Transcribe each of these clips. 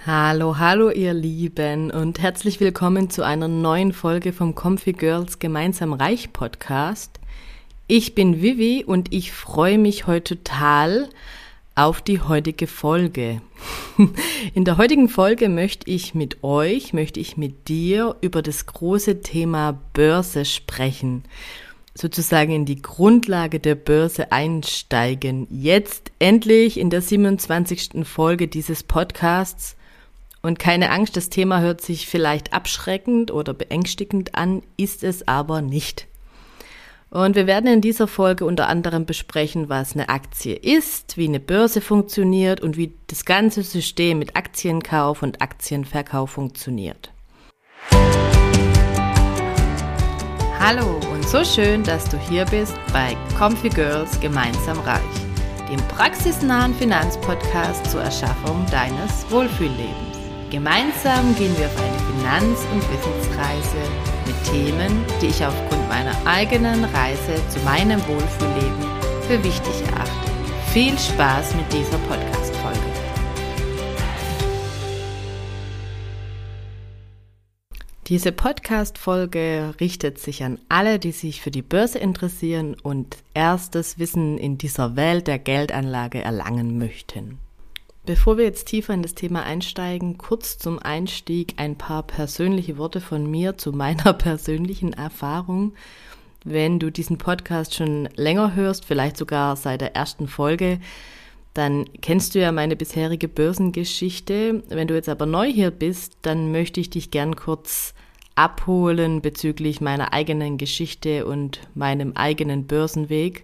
Hallo, hallo ihr Lieben und herzlich willkommen zu einer neuen Folge vom Comfy Girls Gemeinsam Reich Podcast. Ich bin Vivi und ich freue mich heute total auf die heutige Folge. In der heutigen Folge möchte ich mit dir über das große Thema Börse sprechen. Sozusagen in die Grundlage der Börse einsteigen. Jetzt endlich in der 27. Folge dieses Podcasts. Und keine Angst, das Thema hört sich vielleicht abschreckend oder beängstigend an, ist es aber nicht. Und wir werden in dieser Folge unter anderem besprechen, was eine Aktie ist, wie eine Börse funktioniert und wie das ganze System mit Aktienkauf und Aktienverkauf funktioniert. Hallo und so schön, dass du hier bist bei Comfy Girls Gemeinsam Reich, dem praxisnahen Finanzpodcast zur Erschaffung deines Wohlfühllebens. Gemeinsam gehen wir auf eine Finanz- und Wissensreise mit Themen, die ich aufgrund meiner eigenen Reise zu meinem Wohlfühlleben für wichtig erachte. Viel Spaß mit dieser Podcast-Folge. Diese Podcast-Folge richtet sich an alle, die sich für die Börse interessieren und erstes Wissen in dieser Welt der Geldanlage erlangen möchten. Bevor wir jetzt tiefer in das Thema einsteigen, kurz zum Einstieg ein paar persönliche Worte von mir zu meiner persönlichen Erfahrung. Wenn du diesen Podcast schon länger hörst, vielleicht sogar seit der ersten Folge, dann kennst du ja meine bisherige Börsengeschichte. Wenn du jetzt aber neu hier bist, dann möchte ich dich gern kurz abholen bezüglich meiner eigenen Geschichte und meinem eigenen Börsenweg.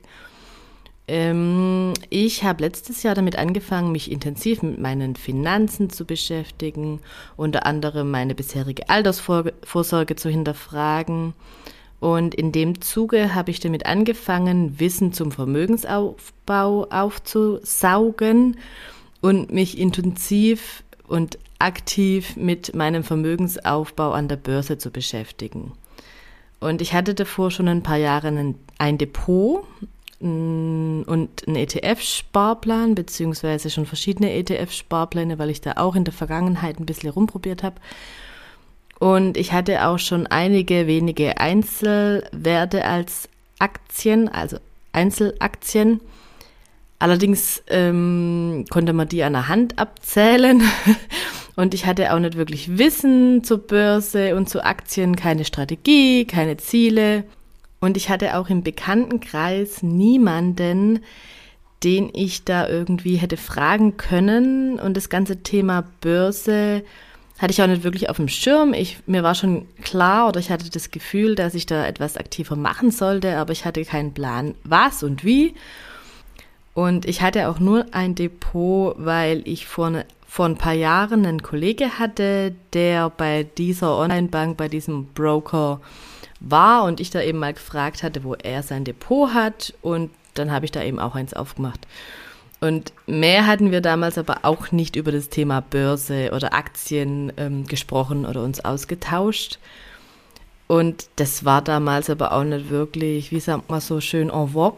Ich habe letztes Jahr damit angefangen, mich intensiv mit meinen Finanzen zu beschäftigen, unter anderem meine bisherige Altersvorsorge zu hinterfragen. Und in dem Zuge habe ich damit angefangen, Wissen zum Vermögensaufbau aufzusaugen und mich intensiv und aktiv mit meinem Vermögensaufbau an der Börse zu beschäftigen. Und ich hatte davor schon ein paar Jahre ein Depot und einen ETF-Sparplan, beziehungsweise schon verschiedene ETF-Sparpläne, weil ich da auch in der Vergangenheit ein bisschen rumprobiert habe. Und ich hatte auch schon einige wenige Einzelwerte als Aktien, also Einzelaktien. Allerdings konnte man die an der Hand abzählen und ich hatte auch nicht wirklich Wissen zur Börse und zu Aktien, keine Strategie, keine Ziele. Und ich hatte auch im Bekanntenkreis niemanden, den ich da irgendwie hätte fragen können. Und das ganze Thema Börse hatte ich auch nicht wirklich auf dem Schirm. Mir war schon klar oder ich hatte das Gefühl, dass ich da etwas aktiver machen sollte, aber ich hatte keinen Plan, was und wie. Und ich hatte auch nur ein Depot, weil ich vor ein paar Jahren einen Kollege hatte, der bei dieser Online-Bank, bei diesem Broker war und ich da eben mal gefragt hatte, wo er sein Depot hat, und dann habe ich da eben auch eins aufgemacht. Und mehr hatten wir damals aber auch nicht über das Thema Börse oder Aktien gesprochen oder uns ausgetauscht. Und das war damals aber auch nicht wirklich, wie sagt man so schön, en vogue.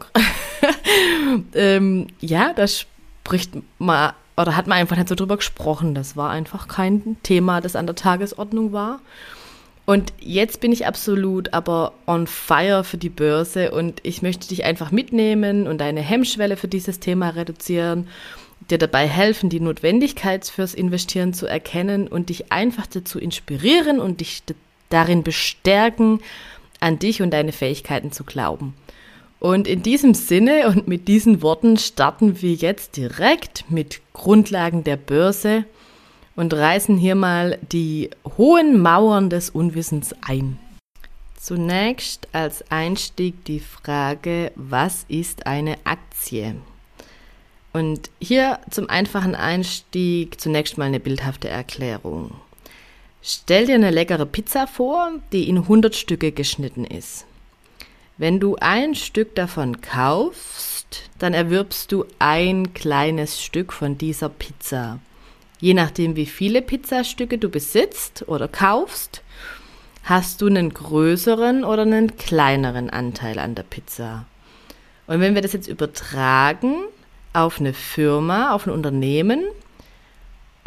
Da spricht man oder hat man einfach nicht so drüber gesprochen. Das war einfach kein Thema, das an der Tagesordnung war. Und jetzt bin ich absolut aber on fire für die Börse und ich möchte dich einfach mitnehmen und deine Hemmschwelle für dieses Thema reduzieren, dir dabei helfen, die Notwendigkeit fürs Investieren zu erkennen und dich einfach dazu inspirieren und dich darin bestärken, an dich und deine Fähigkeiten zu glauben. Und in diesem Sinne und mit diesen Worten starten wir jetzt direkt mit Grundlagen der Börse und reißen hier mal die hohen Mauern des Unwissens ein. Zunächst als Einstieg die Frage, was ist eine Aktie? Und hier zum einfachen Einstieg zunächst mal eine bildhafte Erklärung. Stell dir eine leckere Pizza vor, die in 100 Stücke geschnitten ist. Wenn du ein Stück davon kaufst, dann erwirbst du ein kleines Stück von dieser Pizza. Je nachdem, wie viele Pizzastücke du besitzt oder kaufst, hast du einen größeren oder einen kleineren Anteil an der Pizza. Und wenn wir das jetzt übertragen auf eine Firma, auf ein Unternehmen,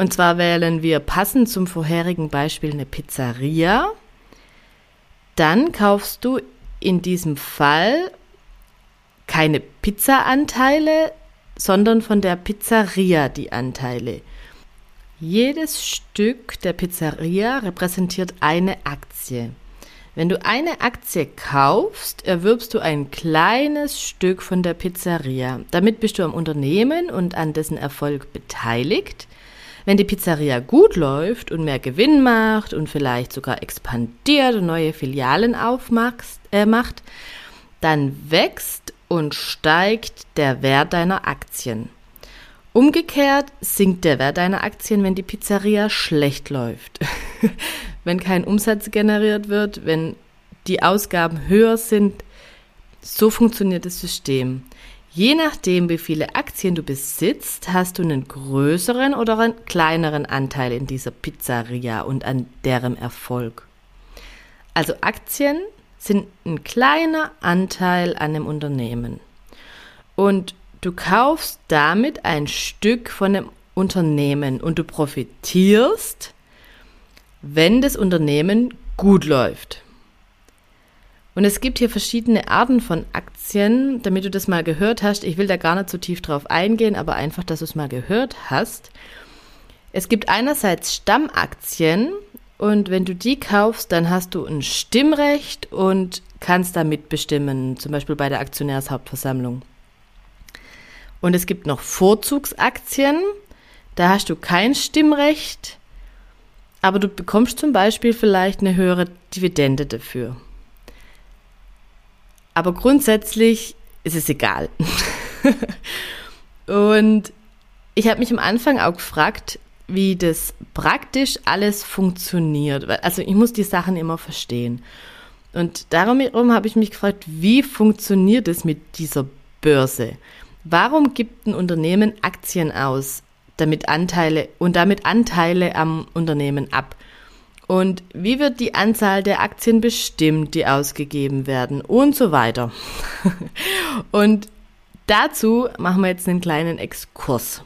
Und zwar wählen wir passend zum vorherigen Beispiel eine Pizzeria. Dann kaufst du in diesem Fall keine Pizzaanteile, sondern von der Pizzeria die Anteile. Jedes Stück der Pizzeria repräsentiert eine Aktie. Wenn du eine Aktie kaufst, erwirbst du ein kleines Stück von der Pizzeria. Damit bist du am Unternehmen und an dessen Erfolg beteiligt. Wenn die Pizzeria gut läuft und mehr Gewinn macht und vielleicht sogar expandiert und neue Filialen macht, dann wächst und steigt der Wert deiner Aktien. Umgekehrt sinkt der Wert deiner Aktien, wenn die Pizzeria schlecht läuft. Wenn kein Umsatz generiert wird, wenn die Ausgaben höher sind. So funktioniert das System. Je nachdem, wie viele Aktien du besitzt, hast du einen größeren oder einen kleineren Anteil in dieser Pizzeria und an deren Erfolg. Also Aktien sind ein kleiner Anteil an einem Unternehmen. Und du kaufst damit ein Stück von dem Unternehmen und du profitierst, wenn das Unternehmen gut läuft. Und es gibt hier verschiedene Arten von Aktien, damit du das mal gehört hast. Ich will da gar nicht so tief drauf eingehen, aber einfach, dass du es mal gehört hast. Es gibt einerseits Stammaktien und wenn du die kaufst, dann hast du ein Stimmrecht und kannst da mitbestimmen, zum Beispiel bei der Aktionärshauptversammlung. Und es gibt noch Vorzugsaktien, da hast du kein Stimmrecht, aber du bekommst zum Beispiel vielleicht eine höhere Dividende dafür. Aber grundsätzlich ist es egal. Und ich habe mich am Anfang auch gefragt, wie das praktisch alles funktioniert. Also ich muss die Sachen immer verstehen. Und darum habe ich mich gefragt, wie funktioniert es mit dieser Börse? Warum gibt ein Unternehmen Aktien aus, damit Anteile am Unternehmen ab? Und wie wird die Anzahl der Aktien bestimmt, die ausgegeben werden und so weiter. Und dazu machen wir jetzt einen kleinen Exkurs.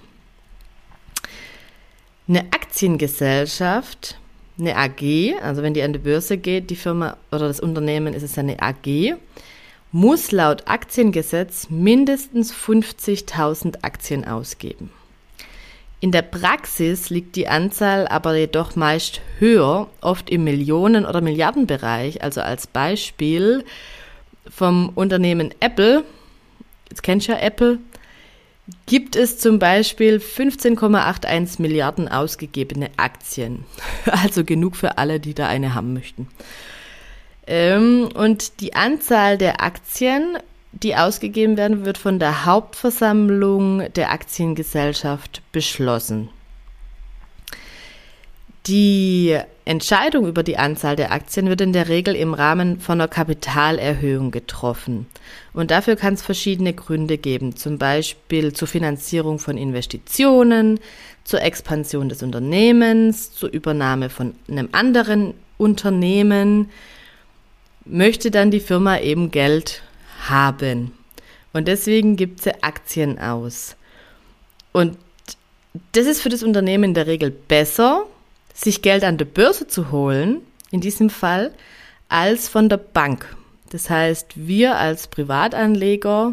Eine Aktiengesellschaft, eine AG, also wenn die an die Börse geht, die Firma oder das Unternehmen, ist es eine AG, muss laut Aktiengesetz mindestens 50.000 Aktien ausgeben. In der Praxis liegt die Anzahl aber jedoch meist höher, oft im Millionen- oder Milliardenbereich. Also als Beispiel vom Unternehmen Apple, jetzt kennst du ja Apple, gibt es zum Beispiel 15,81 Milliarden ausgegebene Aktien. Also genug für alle, die da eine haben möchten. Und die Anzahl der Aktien, die ausgegeben werden, wird von der Hauptversammlung der Aktiengesellschaft beschlossen. Die Entscheidung über die Anzahl der Aktien wird in der Regel im Rahmen von einer Kapitalerhöhung getroffen. Und dafür kann es verschiedene Gründe geben, zum Beispiel zur Finanzierung von Investitionen, zur Expansion des Unternehmens, zur Übernahme von einem anderen Unternehmen, möchte dann die Firma eben Geld haben. Und deswegen gibt sie Aktien aus. Und das ist für das Unternehmen in der Regel besser, sich Geld an der Börse zu holen, in diesem Fall, als von der Bank. Das heißt, wir als Privatanleger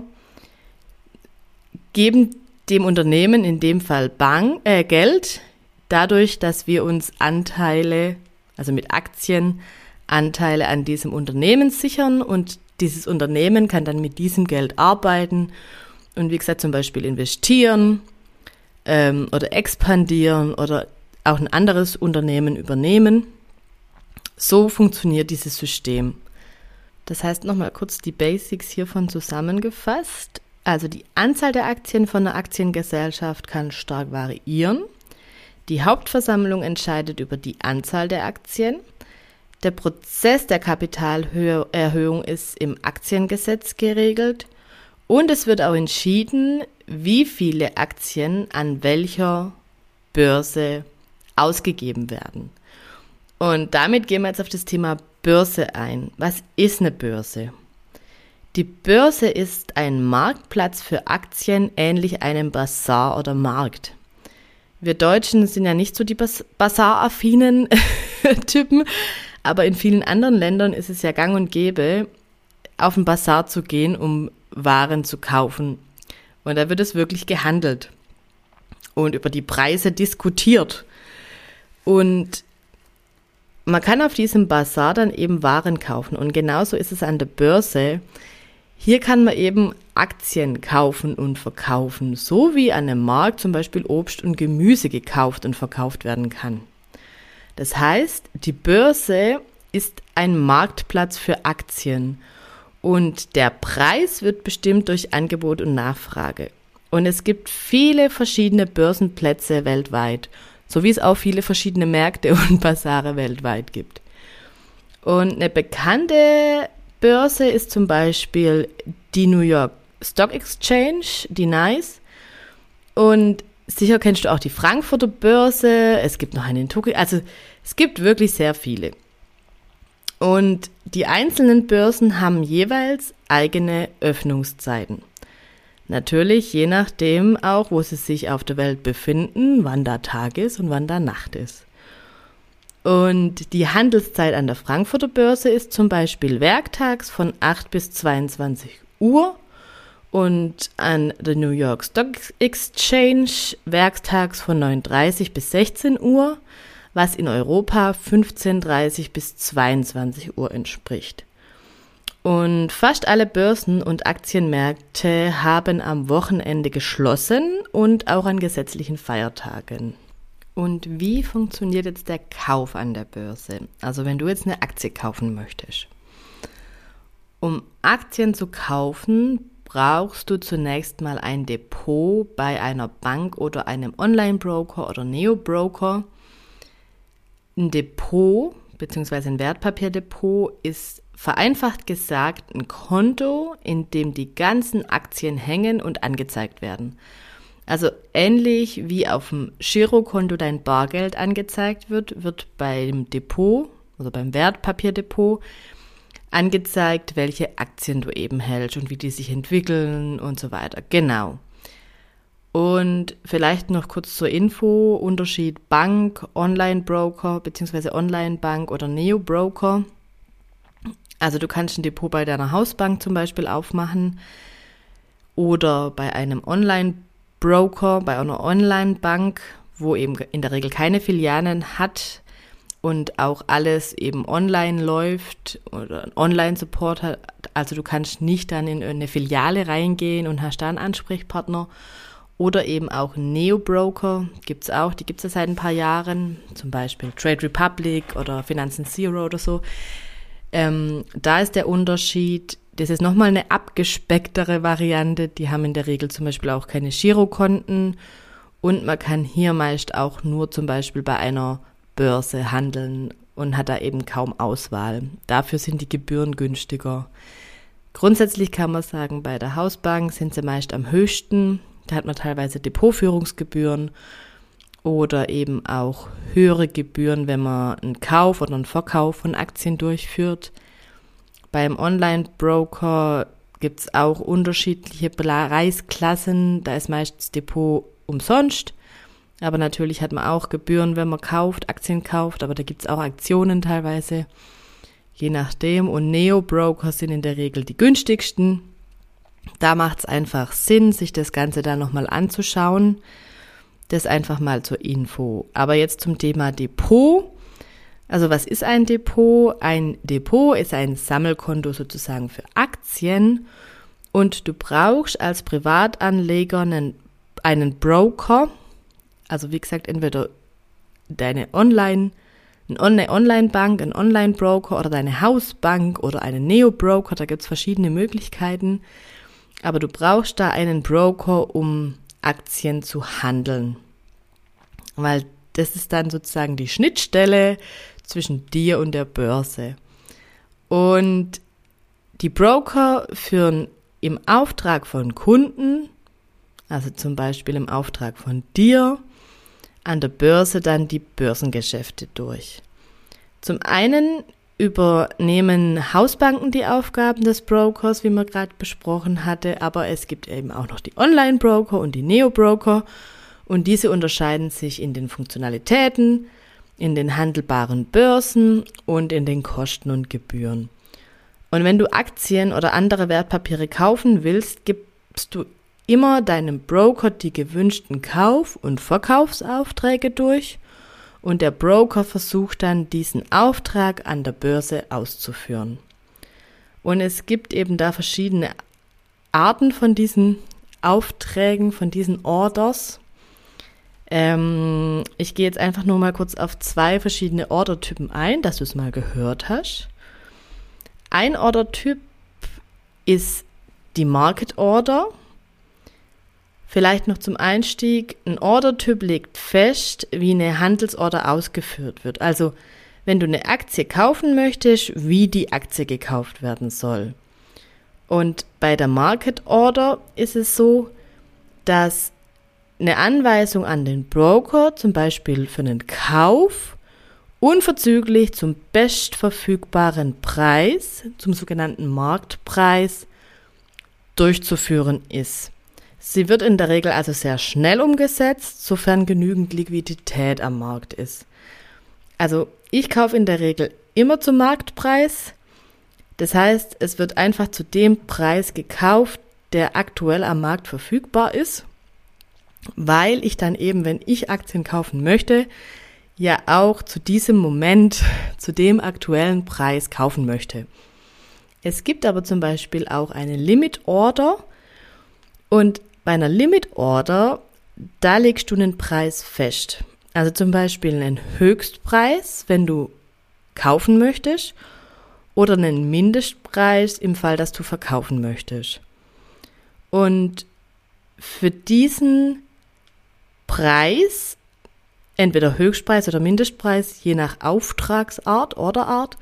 geben dem Unternehmen, in dem Fall Geld, dadurch, dass wir uns Anteile, also mit Aktien, Anteile an diesem Unternehmen sichern und dieses Unternehmen kann dann mit diesem Geld arbeiten und wie gesagt zum Beispiel investieren oder expandieren oder auch ein anderes Unternehmen übernehmen. So funktioniert dieses System. Das heißt nochmal kurz die Basics hiervon zusammengefasst. Also die Anzahl der Aktien von einer Aktiengesellschaft kann stark variieren. Die Hauptversammlung entscheidet über die Anzahl der Aktien. Der Prozess der Kapitalerhöhung ist im Aktiengesetz geregelt und es wird auch entschieden, wie viele Aktien an welcher Börse ausgegeben werden. Und damit gehen wir jetzt auf das Thema Börse ein. Was ist eine Börse? Die Börse ist ein Marktplatz für Aktien, ähnlich einem Basar oder Markt. Wir Deutschen sind ja nicht so die Basar-affinen Typen, aber in vielen anderen Ländern ist es ja gang und gäbe, auf den Basar zu gehen, um Waren zu kaufen. Und da wird es wirklich gehandelt und über die Preise diskutiert. Und man kann auf diesem Basar dann eben Waren kaufen. Und genauso ist es an der Börse. Hier kann man eben Aktien kaufen und verkaufen, so wie an einem Markt zum Beispiel Obst und Gemüse gekauft und verkauft werden kann. Das heißt, die Börse ist ein Marktplatz für Aktien und der Preis wird bestimmt durch Angebot und Nachfrage. Und es gibt viele verschiedene Börsenplätze weltweit, so wie es auch viele verschiedene Märkte und Basare weltweit gibt. Und eine bekannte Börse ist zum Beispiel die New York Stock Exchange, die NYSE. Und sicher kennst du auch die Frankfurter Börse. Es gibt noch eine in Tokio. Also es gibt wirklich sehr viele. Und die einzelnen Börsen haben jeweils eigene Öffnungszeiten. Natürlich je nachdem auch, wo sie sich auf der Welt befinden, wann da Tag ist und wann da Nacht ist. Und die Handelszeit an der Frankfurter Börse ist zum Beispiel werktags von 8 bis 22 Uhr und an der New York Stock Exchange werktags von 9:30 bis 16 Uhr, was in Europa 15:30 bis 22 Uhr entspricht. Und fast alle Börsen und Aktienmärkte haben am Wochenende geschlossen und auch an gesetzlichen Feiertagen. Und wie funktioniert jetzt der Kauf an der Börse? Also wenn du jetzt eine Aktie kaufen möchtest. Um Aktien zu kaufen, brauchst du zunächst mal ein Depot bei einer Bank oder einem Online-Broker oder Neo-Broker. Ein Depot bzw. ein Wertpapierdepot ist vereinfacht gesagt ein Konto, in dem die ganzen Aktien hängen und angezeigt werden. Also ähnlich wie auf dem Girokonto dein Bargeld angezeigt wird, wird beim Depot, also beim Wertpapierdepot, angezeigt, welche Aktien du eben hältst und wie die sich entwickeln und so weiter. Genau. Und vielleicht noch kurz zur Info, Unterschied Bank, Online-Broker bzw. Online-Bank oder Neo-Broker. Also du kannst ein Depot bei deiner Hausbank zum Beispiel aufmachen oder bei einem Online-Broker, bei einer Online-Bank, wo eben in der Regel keine Filialen hat und auch alles eben online läuft oder einen Online-Support hat. Also du kannst nicht dann in eine Filiale reingehen und hast da einen Ansprechpartner. Oder eben auch Neo-Broker gibt es auch, die gibt es ja seit ein paar Jahren, zum Beispiel Trade Republic oder Finanzen Zero oder so. Da ist der Unterschied, das ist nochmal eine abgespecktere Variante, die haben in der Regel zum Beispiel auch keine Girokonten und man kann hier meist auch nur zum Beispiel bei einer Börse handeln und hat da eben kaum Auswahl. Dafür sind die Gebühren günstiger. Grundsätzlich kann man sagen, bei der Hausbank sind sie meist am höchsten, da hat man teilweise Depotführungsgebühren oder eben auch höhere Gebühren, wenn man einen Kauf oder einen Verkauf von Aktien durchführt. Beim Online-Broker gibt es auch unterschiedliche Preisklassen, da ist meist das Depot umsonst, aber natürlich hat man auch Gebühren, wenn man Aktien kauft, aber da gibt es auch Aktionen teilweise, je nachdem. Und Neo-Broker sind in der Regel die günstigsten. Da macht es einfach Sinn, sich das Ganze dann nochmal anzuschauen. Das einfach mal zur Info. Aber jetzt zum Thema Depot. Also was ist ein Depot? Ein Depot ist ein Sammelkonto sozusagen für Aktien und du brauchst als Privatanleger einen Broker, also wie gesagt entweder eine Online-Bank, ein Online-Broker oder deine Hausbank oder einen Neo-Broker, da gibt es verschiedene Möglichkeiten, aber du brauchst da einen Broker, um Aktien zu handeln, weil das ist dann sozusagen die Schnittstelle zwischen dir und der Börse. Und die Broker führen im Auftrag von Kunden, also zum Beispiel im Auftrag von dir, an der Börse dann die Börsengeschäfte durch. Zum einen übernehmen Hausbanken die Aufgaben des Brokers, wie man gerade besprochen hatte, aber es gibt eben auch noch die Online-Broker und die Neo-Broker Und diese unterscheiden sich in den Funktionalitäten, in den handelbaren Börsen und in den Kosten und Gebühren. Und wenn du Aktien oder andere Wertpapiere kaufen willst, gibst du immer deinem Broker die gewünschten Kauf- und Verkaufsaufträge durch und der Broker versucht dann, diesen Auftrag an der Börse auszuführen. Und es gibt eben da verschiedene Arten von diesen Aufträgen, von diesen Orders. Ich gehe jetzt einfach nur mal kurz auf 2 verschiedene Ordertypen ein, dass du es mal gehört hast. Ein Ordertyp ist die Market Order. Vielleicht noch zum Einstieg, ein Ordertyp legt fest, wie eine Handelsorder ausgeführt wird. Also wenn du eine Aktie kaufen möchtest, wie die Aktie gekauft werden soll. Und bei der Market Order ist es so, dass eine Anweisung an den Broker, zum Beispiel für einen Kauf, unverzüglich zum bestverfügbaren Preis, zum sogenannten Marktpreis, durchzuführen ist. Sie wird in der Regel also sehr schnell umgesetzt, sofern genügend Liquidität am Markt ist. Also ich kaufe in der Regel immer zum Marktpreis. Das heißt, es wird einfach zu dem Preis gekauft, der aktuell am Markt verfügbar ist, weil ich dann eben, wenn ich Aktien kaufen möchte, ja auch zu diesem Moment, zu dem aktuellen Preis kaufen möchte. Es gibt aber zum Beispiel auch eine Limit Order und bei einer Limit Order, da legst du einen Preis fest. Also zum Beispiel einen Höchstpreis, wenn du kaufen möchtest, oder einen Mindestpreis im Fall, dass du verkaufen möchtest. Und für diesen Preis, entweder Höchstpreis oder Mindestpreis, je nach Auftragsart, Orderart,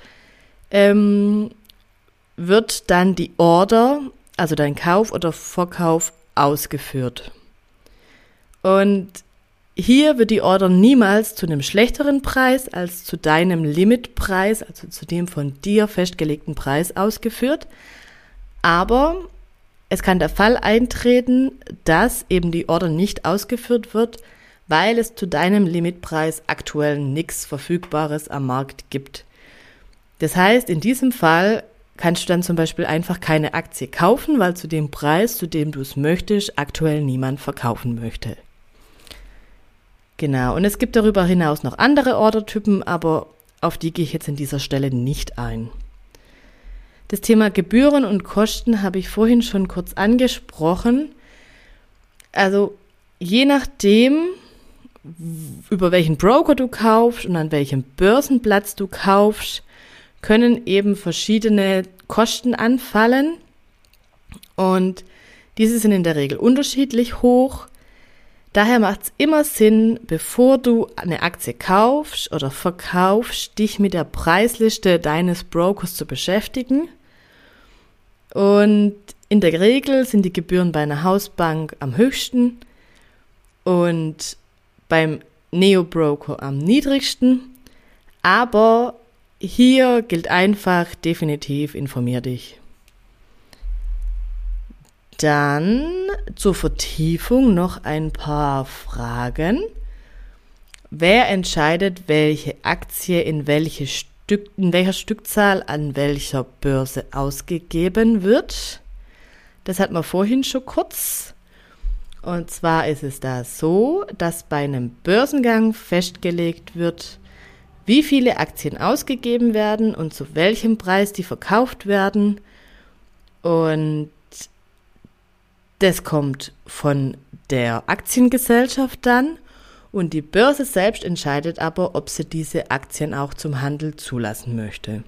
wird dann die Order, also dein Kauf oder Verkauf, ausgeführt. Und hier wird die Order niemals zu einem schlechteren Preis als zu deinem Limitpreis, also zu dem von dir festgelegten Preis ausgeführt. Aber es kann der Fall eintreten, dass eben die Order nicht ausgeführt wird, weil es zu deinem Limitpreis aktuell nichts Verfügbares am Markt gibt. Das heißt, in diesem Fall kannst du dann zum Beispiel einfach keine Aktie kaufen, weil zu dem Preis, zu dem du es möchtest, aktuell niemand verkaufen möchte. Genau, und es gibt darüber hinaus noch andere Ordertypen, aber auf die gehe ich jetzt an dieser Stelle nicht ein. Das Thema Gebühren und Kosten habe ich vorhin schon kurz angesprochen. Also je nachdem, über welchen Broker du kaufst und an welchem Börsenplatz du kaufst, können eben verschiedene Kosten anfallen. Und diese sind in der Regel unterschiedlich hoch. Daher macht es immer Sinn, bevor du eine Aktie kaufst oder verkaufst, dich mit der Preisliste deines Brokers zu beschäftigen. Und in der Regel sind die Gebühren bei einer Hausbank am höchsten und beim Neo-Broker am niedrigsten. Aber hier gilt einfach definitiv, informier dich. Dann zur Vertiefung noch ein paar Fragen. Wer entscheidet, welche Aktie in welcher Stückzahl an welcher Börse ausgegeben wird? Das hatten wir vorhin schon kurz. Und zwar ist es da so, dass bei einem Börsengang festgelegt wird, wie viele Aktien ausgegeben werden und zu welchem Preis die verkauft werden. Und das kommt von der Aktiengesellschaft dann und die Börse selbst entscheidet aber, ob sie diese Aktien auch zum Handel zulassen möchte.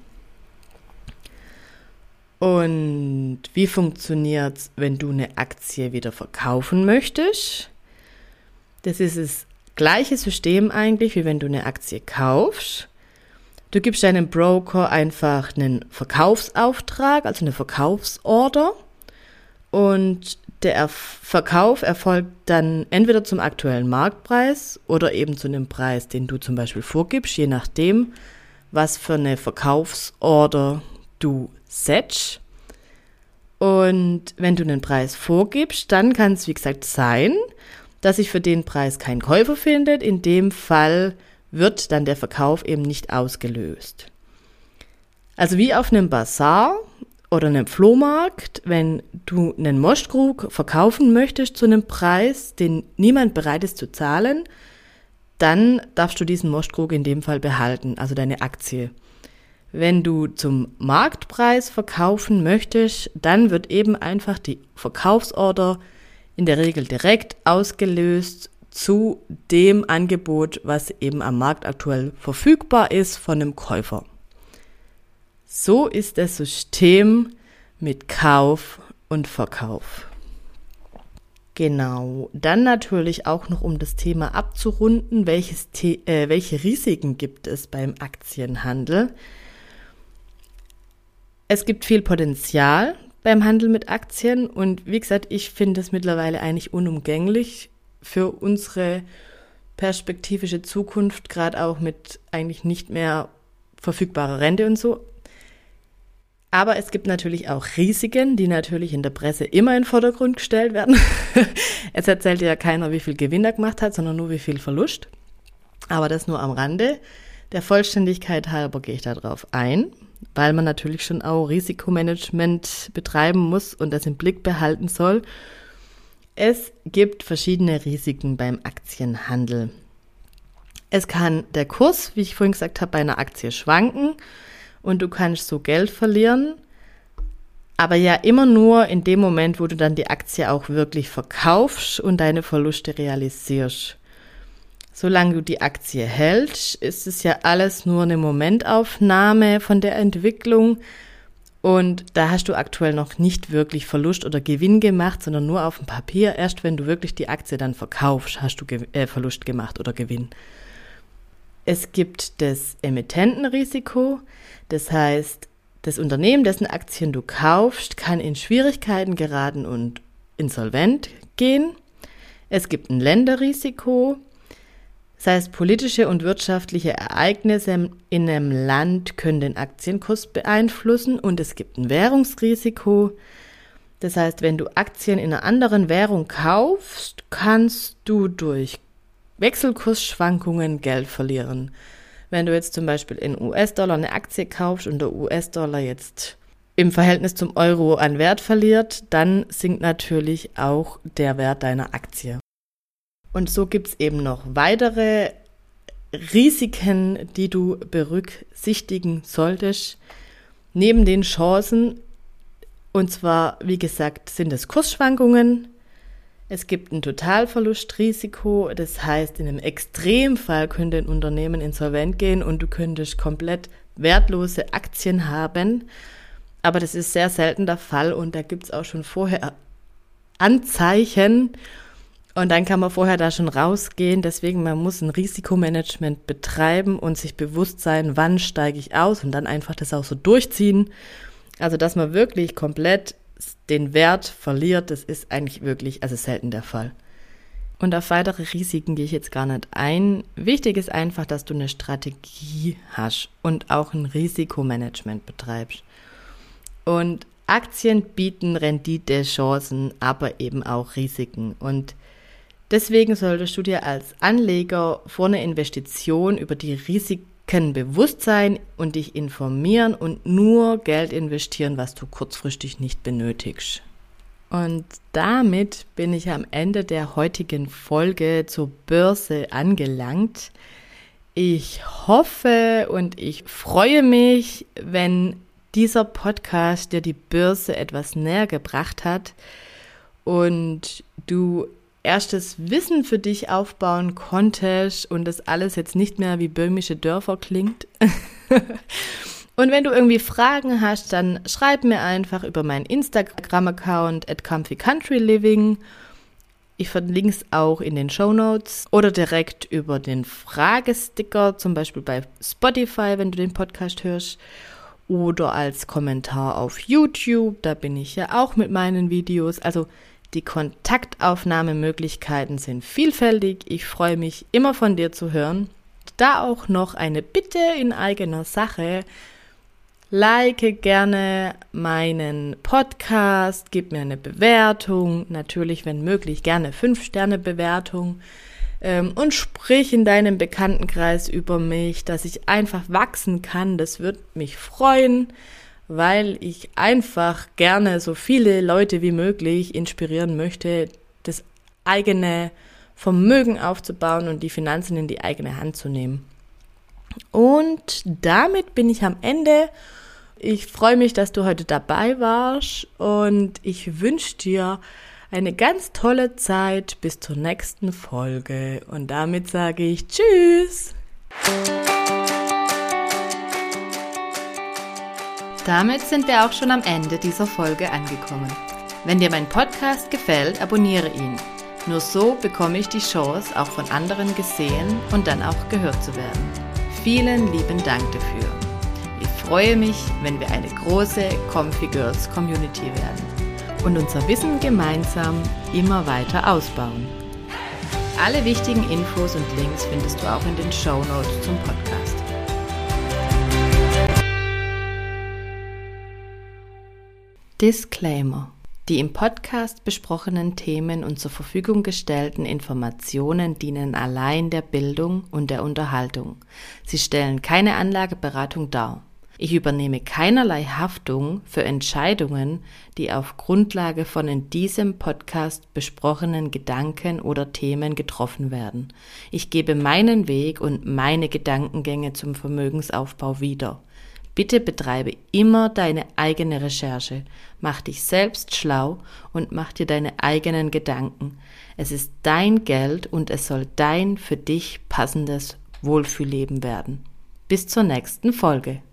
Und wie funktioniert es, wenn du eine Aktie wieder verkaufen möchtest? Das ist das gleiche System eigentlich, wie wenn du eine Aktie kaufst. Du gibst deinem Broker einfach einen Verkaufsauftrag, also eine Verkaufsorder. Und der Verkauf erfolgt dann entweder zum aktuellen Marktpreis oder eben zu einem Preis, den du zum Beispiel vorgibst, je nachdem, was für eine Verkaufsorder du setzt. Und wenn du einen Preis vorgibst, dann kann es, wie gesagt, sein, dass sich für den Preis kein Käufer findet. In dem Fall wird dann der Verkauf eben nicht ausgelöst. Also wie auf einem Bazar oder einem Flohmarkt, wenn du einen Mostkrug verkaufen möchtest zu einem Preis, den niemand bereit ist zu zahlen, dann darfst du diesen Mostkrug in dem Fall behalten, also deine Aktie. Wenn du zum Marktpreis verkaufen möchtest, dann wird eben einfach die Verkaufsorder in der Regel direkt ausgelöst zu dem Angebot, was eben am Markt aktuell verfügbar ist von einem Käufer. So ist das System mit Kauf und Verkauf. Genau, dann natürlich auch noch, um das Thema abzurunden, welche Risiken gibt es beim Aktienhandel? Es gibt viel Potenzial beim Handel mit Aktien und wie gesagt, ich finde es mittlerweile eigentlich unumgänglich für unsere perspektivische Zukunft, gerade auch mit eigentlich nicht mehr verfügbarer Rente und so. Aber es gibt natürlich auch Risiken, die natürlich in der Presse immer in den Vordergrund gestellt werden. Es erzählt ja keiner, wie viel Gewinn er gemacht hat, sondern nur wie viel Verlust. Aber das nur am Rande. Der Vollständigkeit halber gehe ich darauf ein, weil man natürlich schon auch Risikomanagement betreiben muss und das im Blick behalten soll. Es gibt verschiedene Risiken beim Aktienhandel. Es kann der Kurs, wie ich vorhin gesagt habe, bei einer Aktie schwanken und du kannst so Geld verlieren, aber ja immer nur in dem Moment, wo du dann die Aktie auch wirklich verkaufst und deine Verluste realisierst. Solange du die Aktie hältst, ist es ja alles nur eine Momentaufnahme von der Entwicklung und da hast du aktuell noch nicht wirklich Verlust oder Gewinn gemacht, sondern nur auf dem Papier. Erst wenn du wirklich die Aktie dann verkaufst, hast du Verlust gemacht oder Gewinn. Es gibt das Emittentenrisiko, das heißt, das Unternehmen, dessen Aktien du kaufst, kann in Schwierigkeiten geraten und insolvent gehen. Es gibt ein Länderrisiko. Das heißt, politische und wirtschaftliche Ereignisse in einem Land können den Aktienkurs beeinflussen und es gibt ein Währungsrisiko. Das heißt, wenn du Aktien in einer anderen Währung kaufst, kannst du durch Wechselkursschwankungen Geld verlieren. Wenn du jetzt zum Beispiel in US-Dollar eine Aktie kaufst und der US-Dollar jetzt im Verhältnis zum Euro an Wert verliert, dann sinkt natürlich auch der Wert deiner Aktie. Und so gibt es eben noch weitere Risiken, die du berücksichtigen solltest, neben den Chancen. Und zwar, wie gesagt, sind es Kursschwankungen. Es gibt ein Totalverlustrisiko, das heißt, in einem Extremfall könnte ein Unternehmen insolvent gehen und du könntest komplett wertlose Aktien haben. Aber das ist sehr selten der Fall und da gibt es auch schon vorher Anzeichen. Und dann kann man vorher da schon rausgehen. Deswegen, man muss ein Risikomanagement betreiben und sich bewusst sein, wann steige ich aus und dann einfach das auch so durchziehen. Also, dass man wirklich komplett den Wert verliert, das ist eigentlich wirklich, also selten der Fall. Und auf weitere Risiken gehe ich jetzt gar nicht ein. Wichtig ist einfach, dass du eine Strategie hast und auch ein Risikomanagement betreibst. Und Aktien bieten Renditechancen, aber eben auch Risiken. Und deswegen solltest du dir als Anleger vor einer Investition über die Risiken bewusst sein und dich informieren und nur Geld investieren, was du kurzfristig nicht benötigst. Und damit bin ich am Ende der heutigen Folge zur Börse angelangt. Ich hoffe und ich freue mich, wenn dieser Podcast dir die Börse etwas näher gebracht hat und du erstes Wissen für dich aufbauen konntest und das alles jetzt nicht mehr wie böhmische Dörfer klingt. Und wenn du irgendwie Fragen hast, dann schreib mir einfach über meinen Instagram-Account @comfycountryliving. Ich verlinke es auch in den Shownotes oder direkt über den Fragesticker, zum Beispiel bei Spotify, wenn du den Podcast hörst, oder als Kommentar auf YouTube. Da bin ich ja auch mit meinen Videos. Also die Kontaktaufnahmemöglichkeiten sind vielfältig. Ich freue mich immer von dir zu hören. Da auch noch eine Bitte in eigener Sache. Like gerne meinen Podcast, gib mir eine Bewertung, natürlich, wenn möglich, gerne 5-Sterne-Bewertung und sprich in deinem Bekanntenkreis über mich, dass ich einfach wachsen kann. Das wird mich freuen, weil ich einfach gerne so viele Leute wie möglich inspirieren möchte, das eigene Vermögen aufzubauen und die Finanzen in die eigene Hand zu nehmen. Und damit bin ich am Ende. Ich freue mich, dass du heute dabei warst und ich wünsche dir eine ganz tolle Zeit bis zur nächsten Folge. Und damit sage ich Tschüss! Damit sind wir auch schon am Ende dieser Folge angekommen. Wenn dir mein Podcast gefällt, abonniere ihn. Nur so bekomme ich die Chance, auch von anderen gesehen und dann auch gehört zu werden. Vielen lieben Dank dafür. Ich freue mich, wenn wir eine große Comfy Girls Community werden und unser Wissen gemeinsam immer weiter ausbauen. Alle wichtigen Infos und Links findest du auch in den Shownotes zum Podcast. Disclaimer: Die im Podcast besprochenen Themen und zur Verfügung gestellten Informationen dienen allein der Bildung und der Unterhaltung. Sie stellen keine Anlageberatung dar. Ich übernehme keinerlei Haftung für Entscheidungen, die auf Grundlage von in diesem Podcast besprochenen Gedanken oder Themen getroffen werden. Ich gebe meinen Weg und meine Gedankengänge zum Vermögensaufbau wieder. Bitte betreibe immer deine eigene Recherche, mach dich selbst schlau und mach dir deine eigenen Gedanken. Es ist dein Geld und es soll dein für dich passendes Wohlfühlleben werden. Bis zur nächsten Folge.